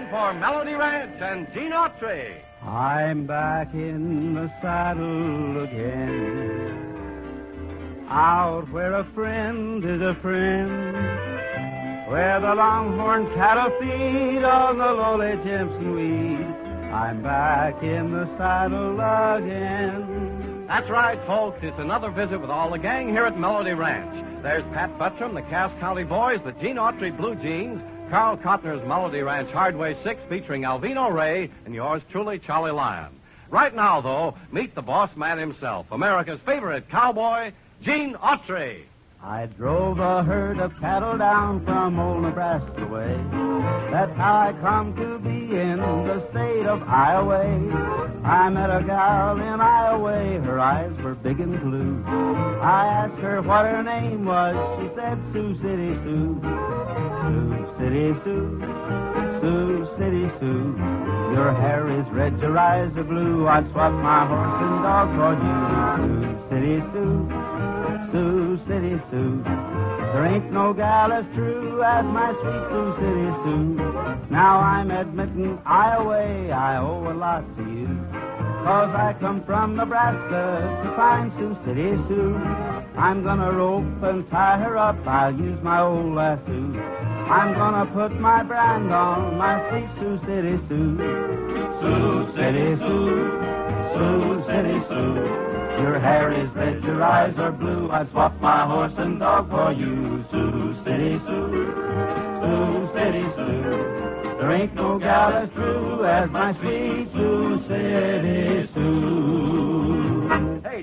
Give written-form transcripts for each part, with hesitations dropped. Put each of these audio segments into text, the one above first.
for Melody Ranch and Gene Autry. I'm back in the saddle again, out where a friend is a friend, where the longhorn cattle feed on the lowly Jimson weed. I'm back in the saddle again. That's right, folks. It's another visit with all the gang here at Melody Ranch. There's Pat Buttram, the Cass County Boys, the Gene Autry Blue Jeans, Carl Cotner's Melody Ranch Hardway 6 featuring Alvino Ray, and yours truly, Charlie Lyon. Right now, though, meet the boss man himself, America's favorite cowboy, Gene Autry. I drove a herd of cattle down from old Nebraska way. That's how I come to be in the state of Iowa. I met a gal in Iowa, her eyes were big and blue. I asked her what her name was, she said Sioux City Sue. Sioux City Sue, Sioux City Sue. Your hair is red, your eyes are blue, I'd swap my horse and dog for you. Sioux City Sue, Sioux City Sue. There ain't no gal as true as my sweet Sioux City Sue. Now I'm admitting Iowa, I owe a lot to you, 'cause I come from Nebraska to find Sioux City Sue. I'm gonna rope and tie her up, I'll use my old lasso. I'm gonna put my brand on my sweet Sioux City Sue. Sioux City Sue, Sioux City Sue. Your hair is red, your eyes are blue, I'd swap my horse and dog for you. Sioux City Sue, Sioux City Sue. There ain't no gal as true as my sweet Sioux City Sue. Hey,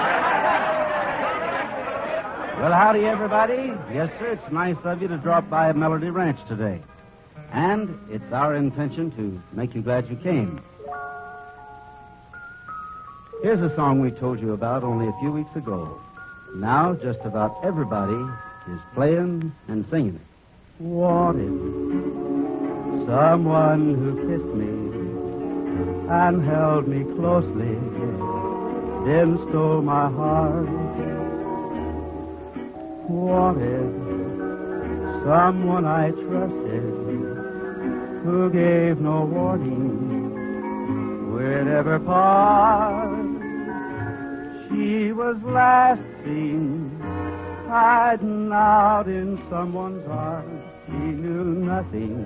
Well, howdy, everybody. Yes, sir, it's nice of you to drop by Melody Ranch today. And it's our intention to make you glad you came. Here's a song we told you about only a few weeks ago. Now, just about everybody is playing and singing it. Wanted someone who kissed me and held me closely, then stole my heart. Wanted someone I trusted who gave no warning we'd ever part. She was last seen hiding out in someone's arms. She knew nothing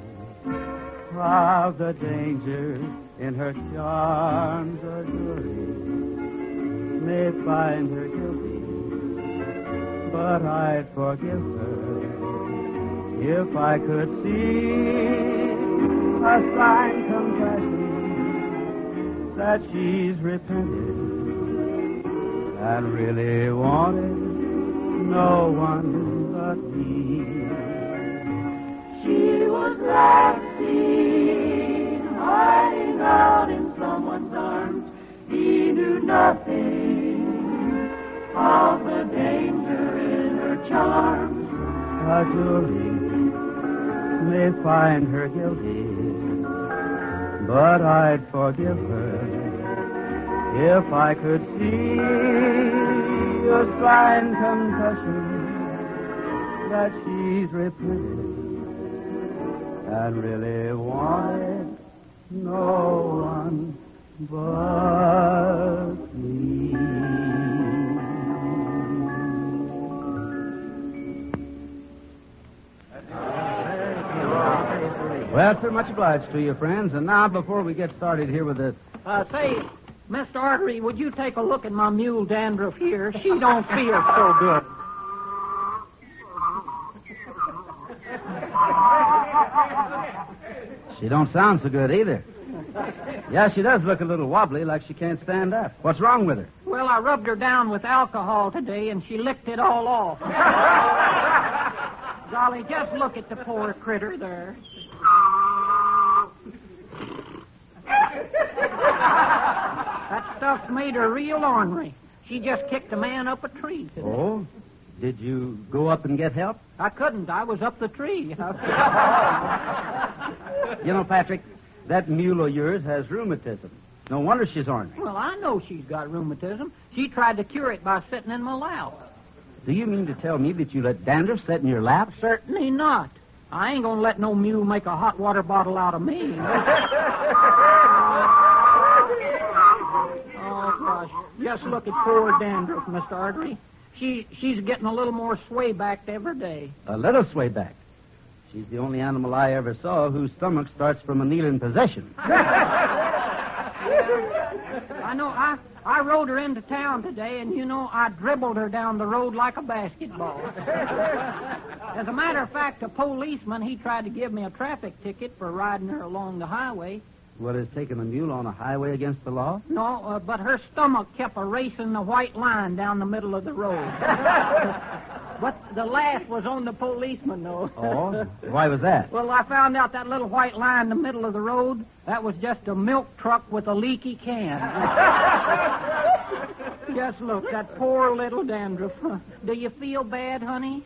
of the danger in her charms. A jury may find her guilty, but I'd forgive her if I could see a sign confessing that she's repented and really wanted no one but me. She was last seen hiding out in someone's arms. He knew nothing of the danger in her charms. A jury may find her guilty, but I'd forgive her if I could see a signed confession that she's repented and really wanted no one but me. Well, sir, much obliged to you, friends. And now, before we get started here with the... Say, Mr. Artery, would you take a look at my mule Dandruff here? She don't feel so good. She don't sound so good either. Yeah, she does look a little wobbly, like she can't stand up. What's wrong with her? Well, I rubbed her down with alcohol today, and she licked it all off. Golly, just look at the poor critter there. That stuff made her real ornery. She just kicked a man up a tree today. Oh? Did you go up and get help? I couldn't. I was up the tree. You know, Patrick, that mule of yours has rheumatism. No wonder she's ornery. Well, I know she's got rheumatism. She tried to cure it by sitting in my lap. Do you mean to tell me that you let dandruff sit in your lap? Certainly not. I ain't gonna let no mule make a hot water bottle out of me. Oh, gosh. Just look at poor Dandruff, Mr. Artery. She's getting a little more sway back every day. A little sway back. She's the only animal I ever saw whose stomach starts from a kneeling position. I know. I rode her into town today, and, I dribbled her down the road like a basketball. As a matter of fact, a policeman, he tried to give me a traffic ticket for riding her along the highway. What is taking a mule on a highway against the law? No, but her stomach kept erasing the white line down the middle of the road. But the laugh was on the policeman, though. Oh? Why was that? Well, I found out that little white line in the middle of the road, that was just a milk truck with a leaky can. Just look, that poor little Dandruff. Do you feel bad, honey?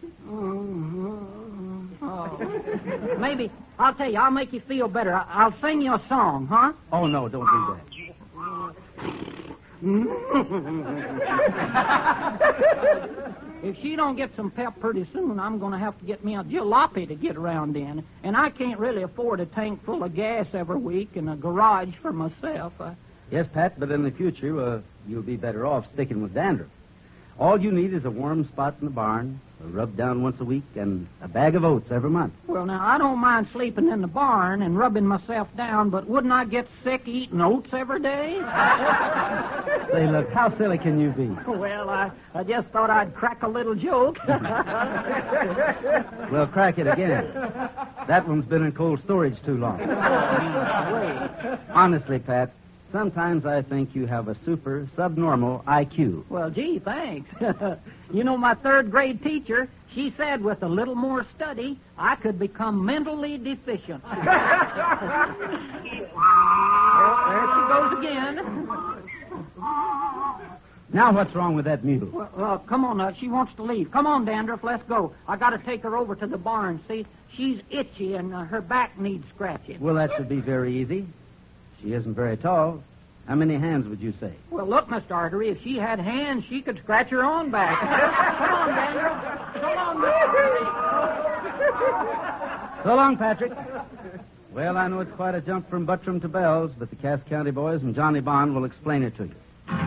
Oh. Maybe, I'll tell you, I'll make you feel better. I'll sing you a song, huh? Oh, no, don't do that. If she don't get some pep pretty soon, I'm going to have to get me a jalopy to get around in. And I can't really afford a tank full of gas every week and a garage for myself. Yes, Pat, but in the future, you'll be better off sticking with Dandruff. All you need is a warm spot in the barn, a rub down once a week, and a bag of oats every month. Well, now, I don't mind sleeping in the barn and rubbing myself down, but wouldn't I get sick eating oats every day? Say, look, how silly can you be? Well, I just thought I'd crack a little joke. Well, crack it again. That one's been in cold storage too long. Honestly, Pat, sometimes I think you have a super subnormal IQ. Well, gee, thanks. My third-grade teacher, she said with a little more study, I could become mentally deficient. Oh, there she goes again. Now what's wrong with that mule? Well, come on, she wants to leave. Come on, Dandruff, let's go. I got to take her over to the barn, see? She's itchy and her back needs scratching. Well, that should be very easy. She isn't very tall. How many hands would you say? Well, look, Mr. Artery, if she had hands, she could scratch her own back. Come on, Dandruff. Come on, Mr. Artery. So long, Patrick. Well, I know it's quite a jump from Buttram to Bells, but the Cass County boys and Johnny Bond will explain it to you.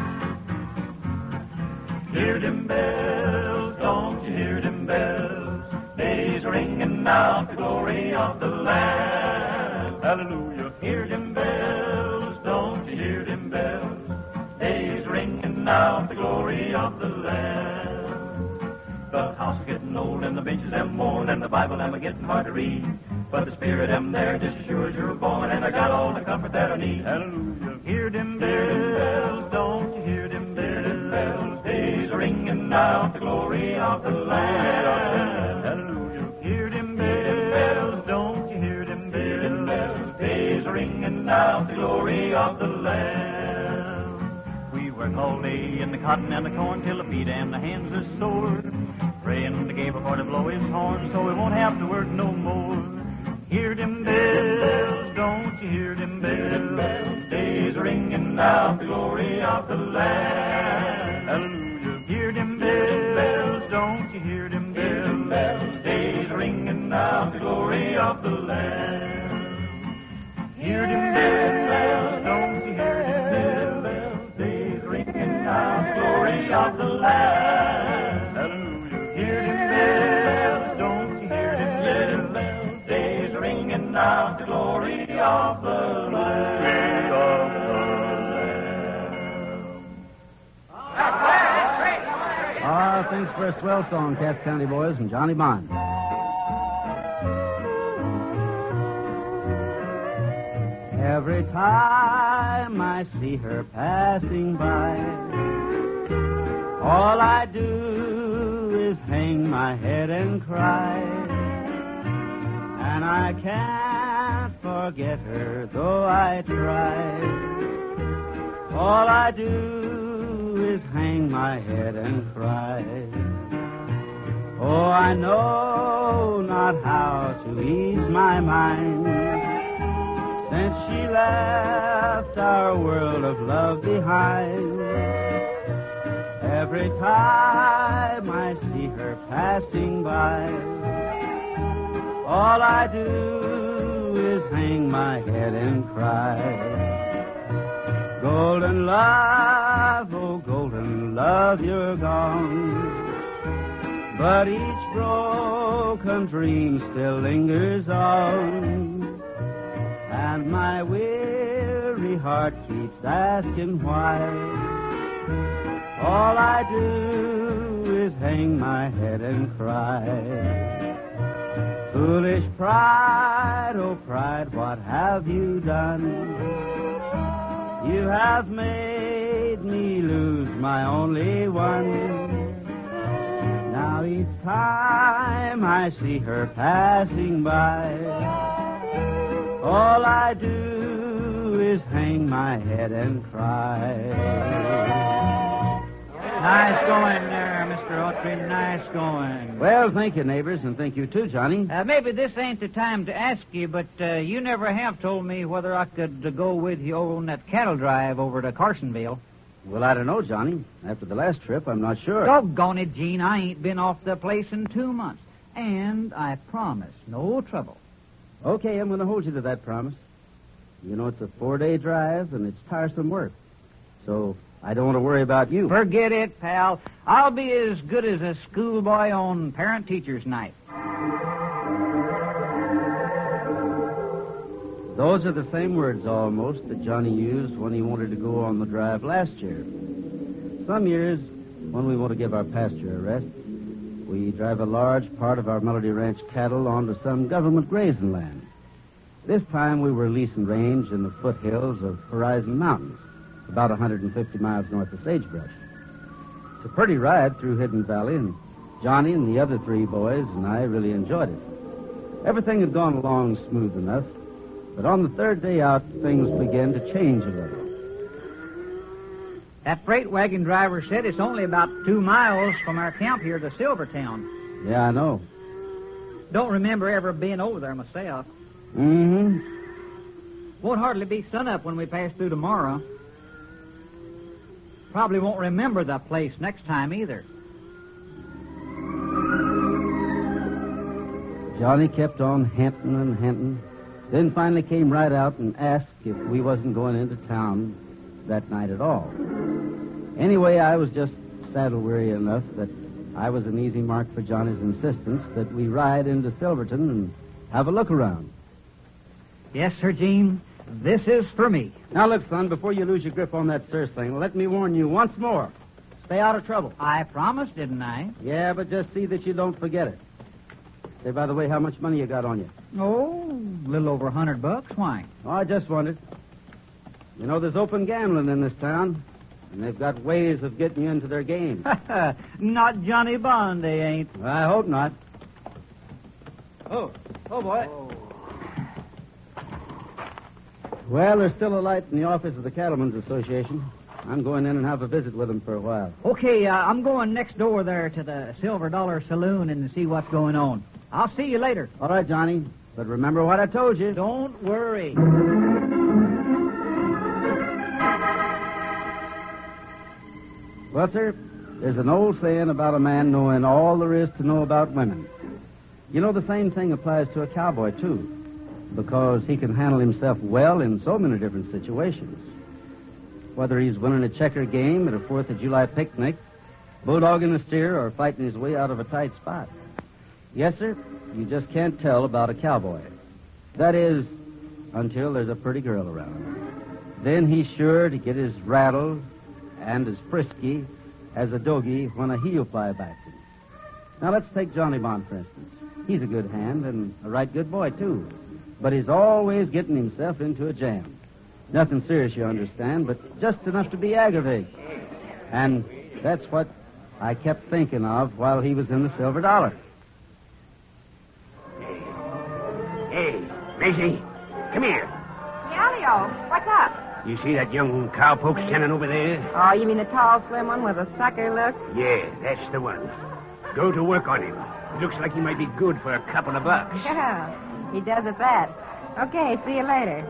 Hear them bells, don't you hear them bells? Days ringing out the glory of the land. Hallelujah. Hear them bells, don't you hear them bells? Days ringing out the glory of the land. The house is getting old and the benches them worn and the Bible them a getting hard to read. But the spirit them there just as sure as you're born and I got all the comfort that I need. Hallelujah. Hear them bells, don't you hear them bells? Days ringing out the glory of the land. Hallelujah. Hear them bells, don't you hear them bells? Days ringing out the glory of the land. We work all day in the cotton and the corn till the feet and the hands are sore. Praying to Gabriel to blow his horn so we won't have to work no more. Hear them bells, don't you hear them bells? Days ringing out the glory of the land. Hallelujah. Hear them bells, don't you hear them bells? Days ringing out the glory of the land. Hear them bells, don't you hear them bells? Days ringing out the glory of the land. Hallelujah. Hear them bells, don't you hear them bells? Days ringing out the glory of the land. Thanks for a swell song, Cass County boys and Johnny Bond. Every time I see her passing by, all I do is hang my head and cry. And I can't forget her, though I try. All I do is hang my head and cry. Oh, I know not how to ease my mind since she left our world of love behind. Every time I see her passing by, All I do is hang my head and cry. Golden love, oh golden love, you're gone. But each broken dream still lingers on. And my weary heart keeps asking why. All I do is hang my head and cry. Foolish pride, oh pride, what have you done? You have made me lose my only one. Now each time I see her passing by, all I do is hang my head and cry. Nice going there, Mr. Autry. Nice going. Well, thank you, neighbors, and thank you too, Johnny. Maybe this ain't the time to ask you, but you never have told me whether I could go with you on that cattle drive over to Carsonville. Well, I don't know, Johnny. After the last trip, I'm not sure. Doggone it, Gene. I ain't been off the place in 2 months. And I promise no trouble. Okay, I'm going to hold you to that promise. You know, it's a 4-day drive, and it's tiresome work. So I don't want to worry about you. Forget it, pal. I'll be as good as a schoolboy on parent-teacher's night. Those are the same words, almost, that Johnny used when he wanted to go on the drive last year. Some years, when we want to give our pasture a rest, we drive a large part of our Melody Ranch cattle onto some government grazing land. This time we were leasing range in the foothills of Horizon Mountains, about 150 miles north of Sagebrush. It's a pretty ride through Hidden Valley, and Johnny and the other 3 boys and I really enjoyed it. Everything had gone along smooth enough, but on the 3rd day out, things began to change a little. That freight wagon driver said it's only about 2 miles from our camp here to Silvertown. Yeah, I know. Don't remember ever being over there myself. Mm-hmm. Won't hardly be sunup when we pass through tomorrow. Probably won't remember the place next time either. Johnny kept on hinting and hinting, then finally came right out and asked if we wasn't going into town that night at all. Anyway, I was just saddle-weary enough that I was an easy mark for Johnny's insistence that we ride into Silverton and have a look around. Yes, sir, Gene. This is for me. Now, look, son, before you lose your grip on that Circe thing, let me warn you once more. Stay out of trouble. I promised, didn't I? Yeah, but just see that you don't forget it. Say, by the way, how much money you got on you? Oh, a little over $100. Why? Oh, I just wondered. You know, there's open gambling in this town, and they've got ways of getting you into their games. Not Johnny Bond, they ain't. I hope not. Oh, boy. Oh. Well, there's still a light in the office of the Cattlemen's Association. I'm going in and have a visit with them for a while. Okay, I'm going next door there to the Silver Dollar Saloon and see what's going on. I'll see you later. All right, Johnny. But remember what I told you. Don't worry. Well, sir, there's an old saying about a man knowing all there is to know about women. You know, the same thing applies to a cowboy, too, because he can handle himself well in so many different situations. Whether he's winning a checker game at a 4th of July picnic, bulldogging a steer, or fighting his way out of a tight spot. Yes, sir, you just can't tell about a cowboy. That is, until there's a pretty girl around. Then he's sure to get as rattled and as frisky as a doggie when a heel fly backs him. Now, let's take Johnny Bond, for instance. He's a good hand and a right good boy, too. But he's always getting himself into a jam. Nothing serious, you understand, but just enough to be aggravating. And that's what I kept thinking of while he was in the Silver Dollar. Hey, Macy, come here. Yeah, Leo, what's up? You see that young cowpoke standing over there? Oh, you mean the tall, slim one with a sucker look? Yeah, that's the one. Go to work on him. Looks like he might be good for a couple of bucks. Yeah, he does at that. Okay, see you later.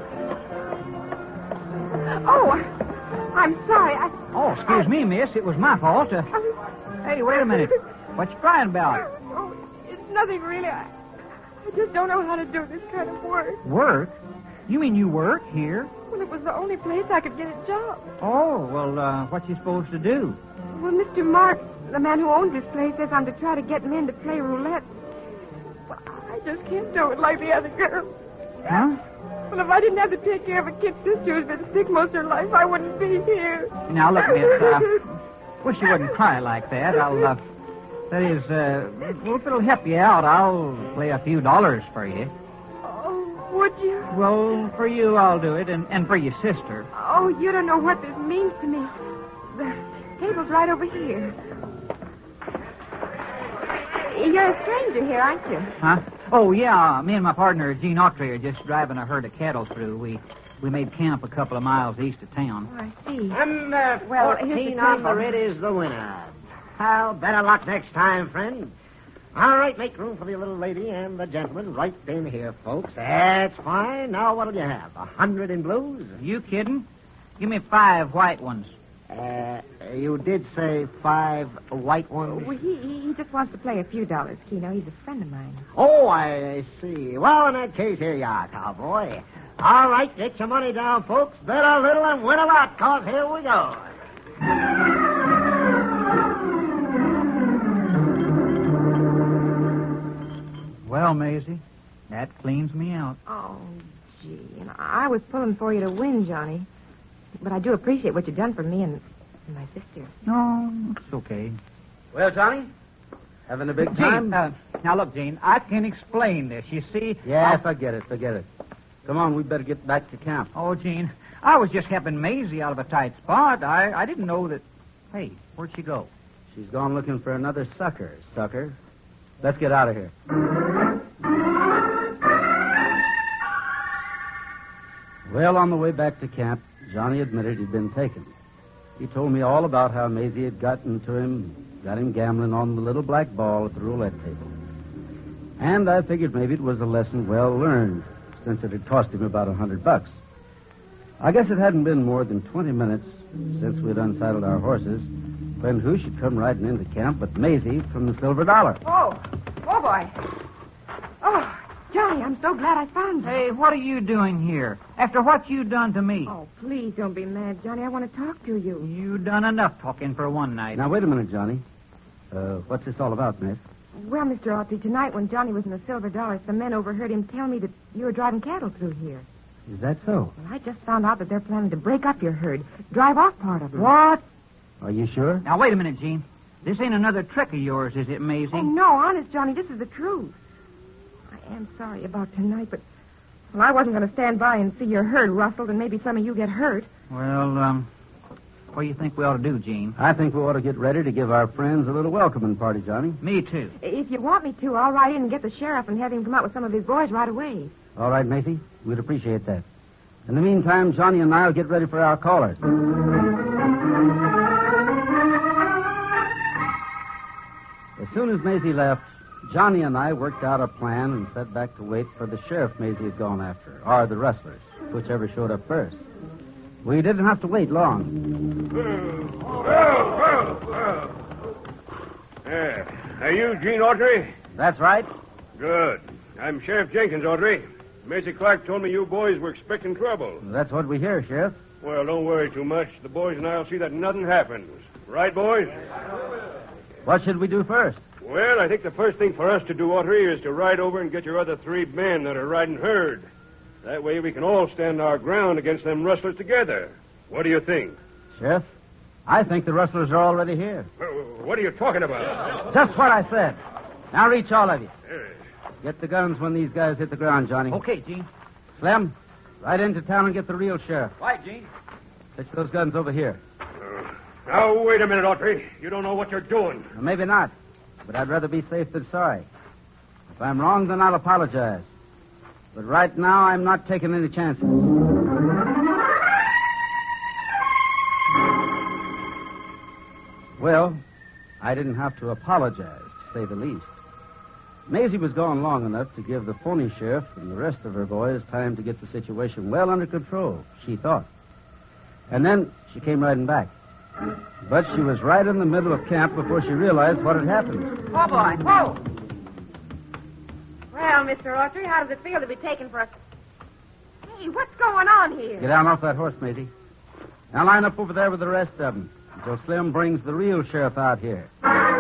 Oh, I'm sorry. Oh, excuse me, miss. It was my fault. Hey, wait a minute. What you crying about? Oh, it's nothing really. I just don't know how to do this kind of work. Work? You mean you work here? Well, it was the only place I could get a job. Oh, well, what you supposed to do? Well, Mr. Mark, the man who owns this place, says I'm to try to get men to play roulette. Well, I just can't do it like the other girls. Huh? Well, if I didn't have to take care of a kid sister who's been sick most of her life, I wouldn't be here. Now, look, miss, wish you wouldn't cry like that. That is, well, if it'll help you out, I'll play a few dollars for you. Oh, would you? Well, for you, I'll do it, and for your sister. Oh, you don't know what this means to me. The table's right over here. You're a stranger here, aren't you? Huh? Oh, yeah. Me and my partner, Gene Autry, are just driving a herd of cattle through. We made camp a couple of miles east of town. Oh, I see. Number Well, 14 here's the on the table. red is the winner. Well, better luck next time, friend. All right, make room for the little lady and the gentleman right in here, folks. That's fine. Now, what'll you have? 100 in blues? You kidding? Give me 5 white ones. You did say 5 white ones? Well, he just wants to play a few dollars, Keno. He's a friend of mine. Oh, I see. Well, in that case, here you are, cowboy. All right, get your money down, folks. Bet a little and win a lot, 'cause here we go. Well, Maisie, that cleans me out. Oh, gee. And I was pulling for you to win, Johnny. But I do appreciate what you've done for me and my sister. No, it's okay. Well, Johnny, having a big time? Gene, now look, Gene, I can explain this. You see... Yeah, forget it. Come on, we better get back to camp. Oh, Gene, I was just helping Maisie out of a tight spot. I didn't know that... Hey, where'd she go? She's gone looking for another sucker. Let's get out of here. Well, on the way back to camp, Johnny admitted he'd been taken. He told me all about how Maisie had gotten to him, got him gambling on the little black ball at the roulette table. And I figured maybe it was a lesson well learned, since it had cost him about $100. I guess it hadn't been more than 20 minutes since we'd unsaddled our horses when who should come riding into camp but Maisie from the Silver Dollar. Oh, boy. Oh, Johnny, I'm so glad I found you. Hey, what are you doing here? After what you done to me? Oh, please don't be mad, Johnny. I want to talk to you. You done enough talking for one night. Now, wait a minute, Johnny. What's this all about, miss? Well, Mr. Autry, tonight when Johnny was in the Silver Dollar, some men overheard him tell me that you were driving cattle through here. Is that so? Well, I just found out that they're planning to break up your herd, drive off part of it. What? Are you sure? Now, wait a minute, Gene. This ain't another trick of yours, is it, Maisie? Oh, no, honest, Johnny, this is the truth. I am sorry about tonight, but well, I wasn't going to stand by and see your herd rustled and maybe some of you get hurt. Well, what do you think we ought to do, Gene? I think we ought to get ready to give our friends a little welcoming party, Johnny. Me, too. If you want me to, I'll ride in and get the sheriff and have him come out with some of his boys right away. All right, Maisie. We'd appreciate that. In the meantime, Johnny and I will get ready for our callers. As soon as Maisie left, Johnny and I worked out a plan and set back to wait for the sheriff Maisie had gone after, or the rustlers, whichever showed up first. We didn't have to wait long. Are you Gene Autry? That's right. Good. I'm Sheriff Jenkins, Autry. Maisie Clark told me you boys were expecting trouble. That's what we hear, Sheriff. Well, don't worry too much. The boys and I'll see that nothing happens. Right, boys? What should we do first? Well, I think the first thing for us to do, Autry, is to ride over and get your other 3 men that are riding herd. That way we can all stand our ground against them rustlers together. What do you think? Sheriff, I think the rustlers are already here. What are you talking about? Just what I said. Now reach all of you. Get the guns when these guys hit the ground, Johnny. Okay, Gene. Slim, ride into town and get the real sheriff. Right, Gene. Fetch those guns over here. Now, wait a minute, Autry. You don't know what you're doing. Well, maybe not, but I'd rather be safe than sorry. If I'm wrong, then I'll apologize. But right now, I'm not taking any chances. Well, I didn't have to apologize, to say the least. Maisie was gone long enough to give the phony sheriff and the rest of her boys time to get the situation well under control, she thought. And then she came riding back. But she was right in the middle of camp before she realized what had happened. Oh, boy. Whoa! Well, Mr. Autry, how does it feel to be taken for a... Hey, what's going on here? Get down off that horse, Maisie. Now line up over there with the rest of them until Slim brings the real sheriff out here.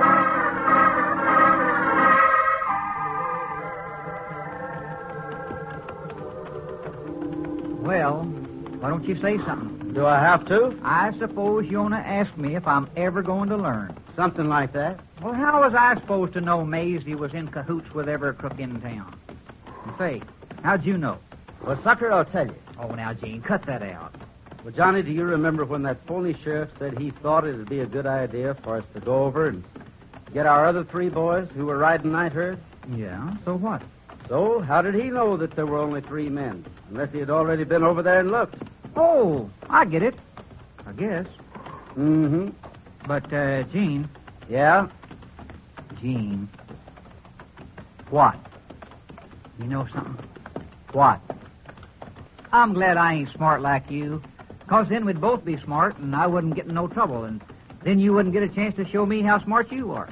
Well, why don't you say something? Do I have to? I suppose you want to ask me if I'm ever going to learn. Something like that. Well, how was I supposed to know Maisie was in cahoots with every crook in town? And say, how'd you know? Well, sucker, I'll tell you. Oh, now, Gene, cut that out. Well, Johnny, do you remember when that phony sheriff said he thought it would be a good idea for us to go over and get our other 3 boys who were riding night herd? Yeah, so what? So, how did he know that there were only 3 men? Unless he had already been over there and looked. Oh, I get it. I guess. Mm-hmm. But, Gene. Yeah? Gene. What? You know something? What? I'm glad I ain't smart like you. 'Cause then we'd both be smart, and I wouldn't get in no trouble, and then you wouldn't get a chance to show me how smart you are.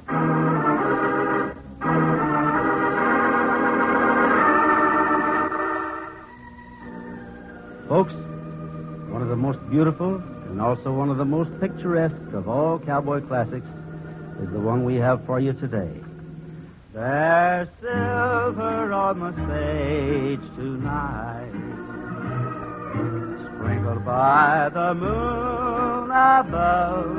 Folks, one of the most beautiful and also one of the most picturesque of all cowboy classics is the one we have for you today. There's silver on the sage tonight, sprinkled by the moon above.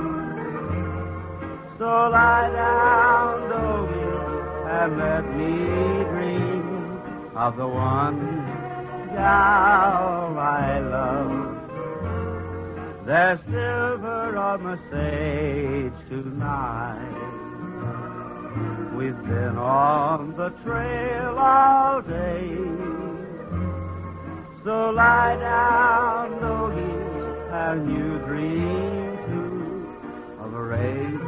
So lie down, doggy, and let me dream of the one gal I love. There's silver on the sage tonight. We've been on the trail all day. So lie down, doggy, and you dream too of a rain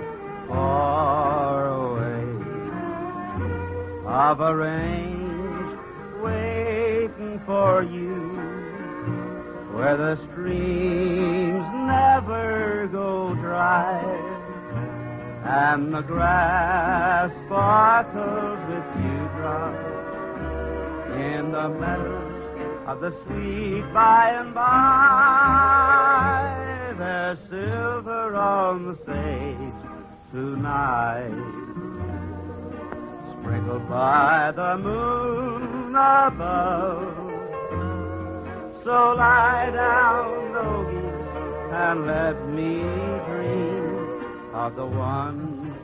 far away, of a range waiting for you, where the streams never go dry, and the grass sparkles with dewdrops in the meadows of the sweet by and by. There's silver on the sage tonight, sprinkled by the moon above. So lie down, doggy, and let me dream of the one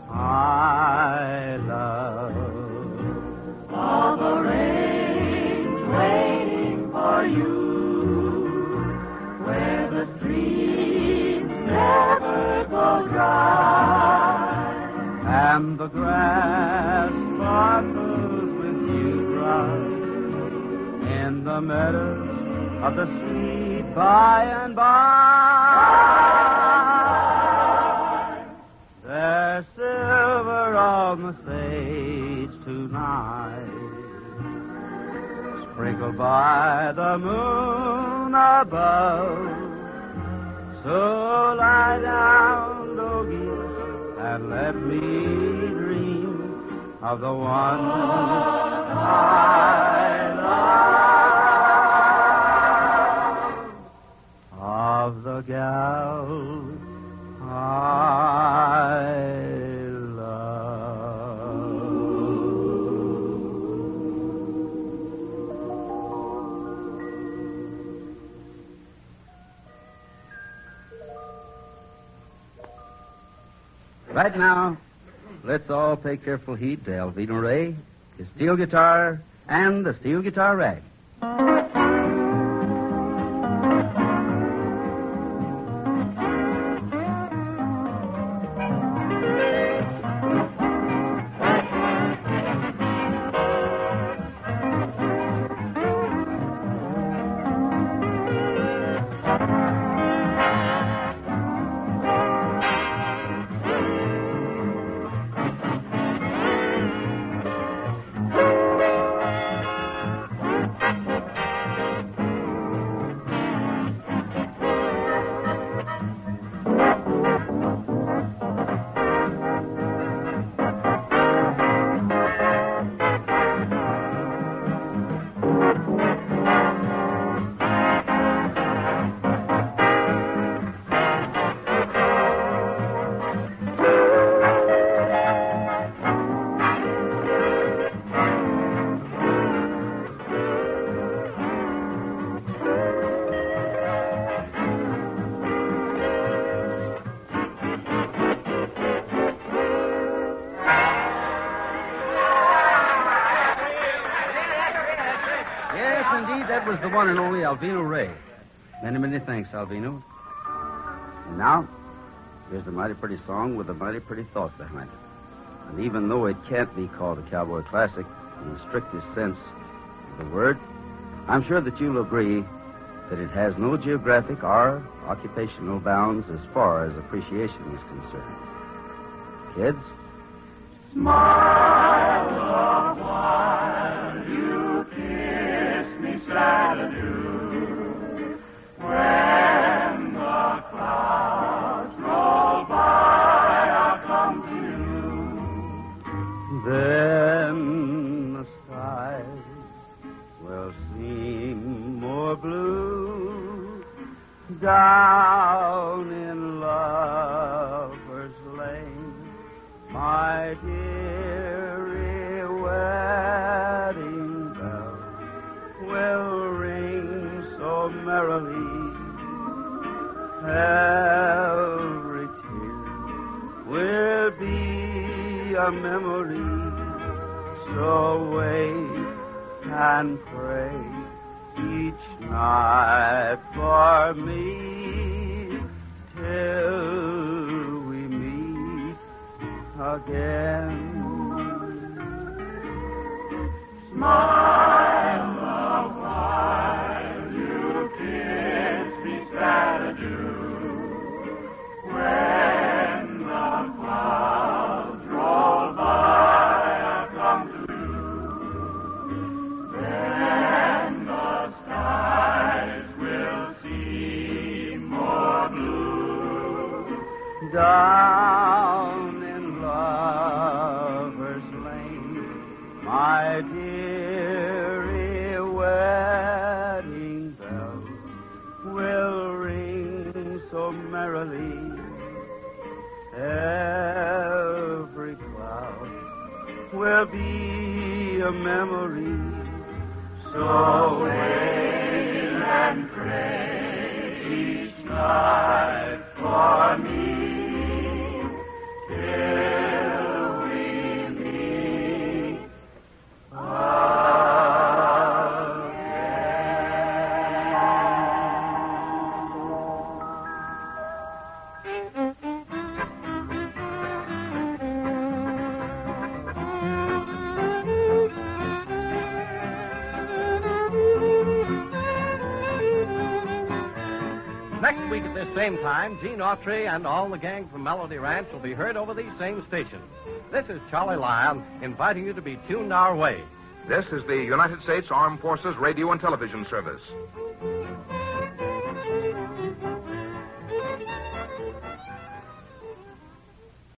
I love. Of a range waiting for you, where the streams never go dry, and the grass sparkles with dewdrops in the meadows of the sweet by and by. There's silver on the sage tonight, sprinkled by the moon above. So lie down, doggy, and let me dream of the one I love, of the gal I love. Right now, let's all pay careful heed to Alvino Ray, his steel guitar, and the steel guitar rag. was the one and only Alvino Ray. Many, many thanks, Alvino. And now, here's a mighty pretty song with a mighty pretty thought behind it. And even though it can't be called a cowboy classic in the strictest sense of the word, I'm sure that you'll agree that it has no geographic or occupational bounds as far as appreciation is concerned. Kids? Smile a while, you kiss me sad adieu. When the clouds roll by, I'll come to you. Then the skies will seem more blue down in Lover's Lane, my dearie. Wedding bells will ring so merrily. Every tear will be a memory. So wait and pray each night for me till we meet again. Smile a while, you kiss me sad adieu. When the clouds roll by, I'll come to you. Then the skies will seem more blue. Down in Lover's Lane, my dearie, wedding bells will ring so merrily. Every cloud will be a memory. So wait and pray each night for me till we meet Next week at this same time, Gene Autry and all the gang from Melody Ranch will be heard over these same stations. This is Charlie Lyon inviting you to be tuned our way. This is the United States Armed Forces Radio and Television Service.